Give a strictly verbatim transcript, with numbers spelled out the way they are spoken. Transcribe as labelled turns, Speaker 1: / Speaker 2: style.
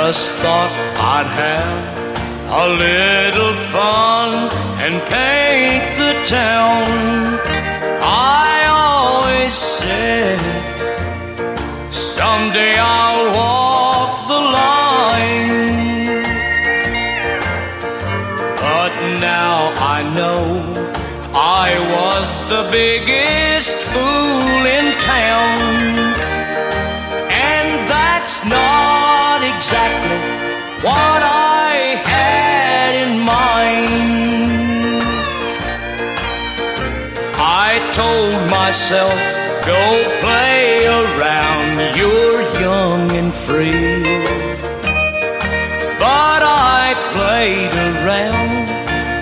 Speaker 1: just thought I'd have a little fun and paint the town. I always said someday I'll walk the line, but now I know I was the biggest fool in town. And that's not exactly what I had in mind. I told myself, go play around, you're young and free.